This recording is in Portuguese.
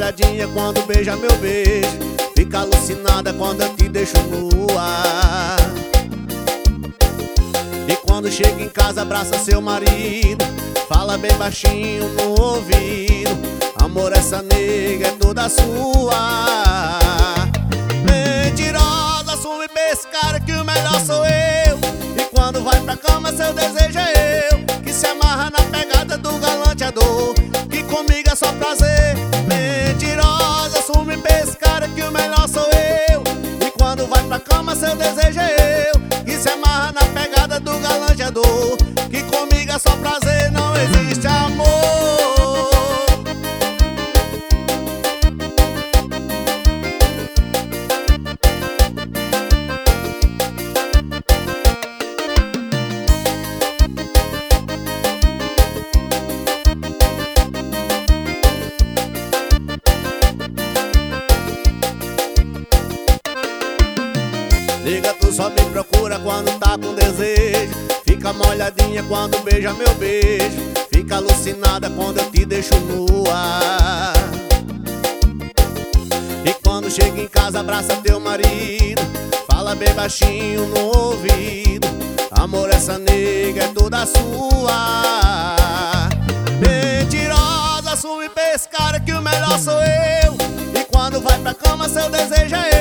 molhadinha quando beija meu beijo. Fica alucinada quando eu te deixo nua. E quando chega em casa abraça seu marido, fala bem baixinho no ouvido: amor, essa nega é toda sua. Mentirosa, assume pra esse cara que o melhor sou eu. E quando vai pra cama seu desejo é eu, que se amarra na pegada do galanteador, que comigo é só prazer. Mentirosa, assume pra esse cara que o melhor sou eu. E quando vai pra cama seu desejo é eu, que se amarra na pegada do galanteador, que comigo é só prazer, não existe amor. Nega, tu só me procura quando tá com desejo. Fica molhadinha quando beija meu beijo. Fica alucinada quando eu te deixo nua. E quando chega em casa abraça teu marido, fala bem baixinho no ouvido: amor, essa nega é toda sua. Mentirosa, assume pra esse cara que o melhor sou eu. E quando vai pra cama seu desejo é eu,